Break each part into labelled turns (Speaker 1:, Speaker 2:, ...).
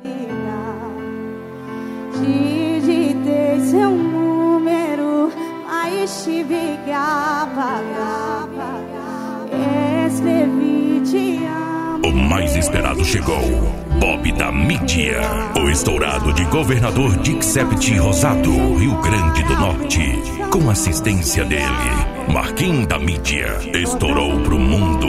Speaker 1: Digitei seu número, mas tive que apagar. Escrevi te amo.
Speaker 2: O mais esperado chegou. Bob da mídia. O estourado de governador Dixept Rosado, Rio Grande do Norte. Com assistência dele, Marquinhos da mídia. Estourou pro mundo.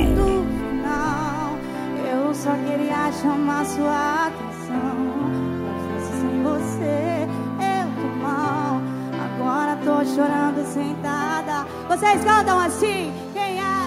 Speaker 1: Eu só queria chamar sua atenção. Sem você eu tô mal. Agora tô chorando sentada. Vocês cantam assim? Quem é?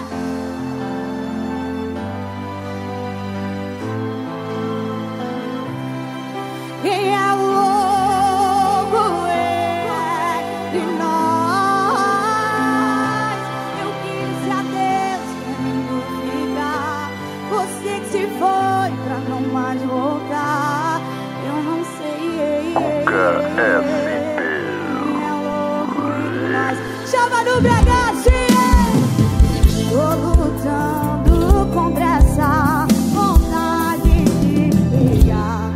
Speaker 1: Quem é o louco de nós? Eu quis a Deus querendo ficar. Você que se foi pra não mais voltar. Eu não sei. Quem é louco de nós? Chama no BH, tô lutando com pressa. Vontade de ligar.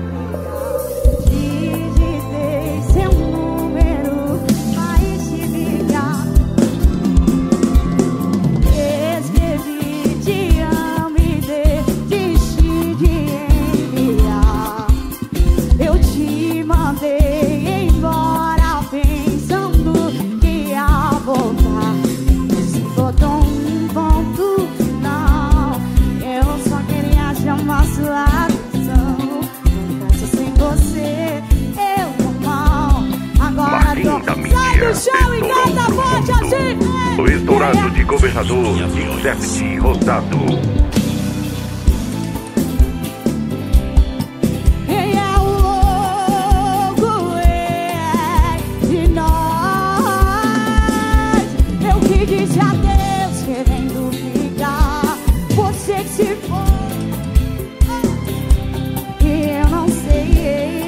Speaker 1: Show e canta forte assim.
Speaker 2: O estourado de governador Dixept Rosado.
Speaker 1: Quem é o louco de nós? Eu que disse adeus querendo ficar. Você que se foi e eu não sei.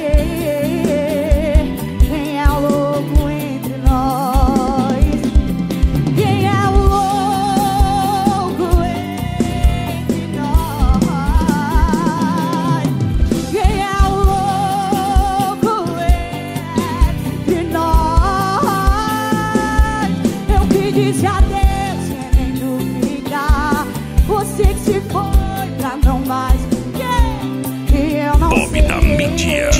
Speaker 1: Disse adeus querendo ficar. Você que se foi pra não mais. E eu não
Speaker 2: Bob
Speaker 1: sei.
Speaker 2: da mídia.